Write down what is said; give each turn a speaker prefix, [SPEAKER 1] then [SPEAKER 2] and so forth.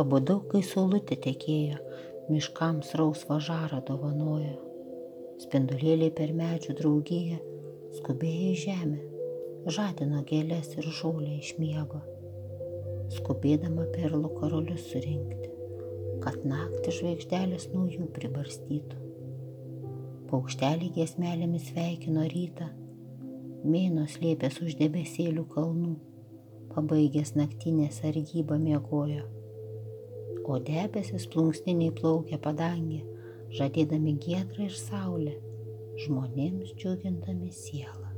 [SPEAKER 1] Pabudau, kai saulutė tekėjo, miškams rausvą žarą dovanojo. Spindulėliai per medžių draugiją skubėjo į žemę, žadino gėlės ir žolę iš miego, skubėdama perlų karolius surinkti, kad naktį žvaigždelės naujų pribarstytų. Paukšteliai giesmelėmis sveikino rytą, mėnuo slėpęs už debesėlių kalnų, pabaigęs naktinę sargybą miegojo, o debesis plunksniniai plaukė padangę, žadėdami giedrą ir saulę, žmonėms džiugindami sielą.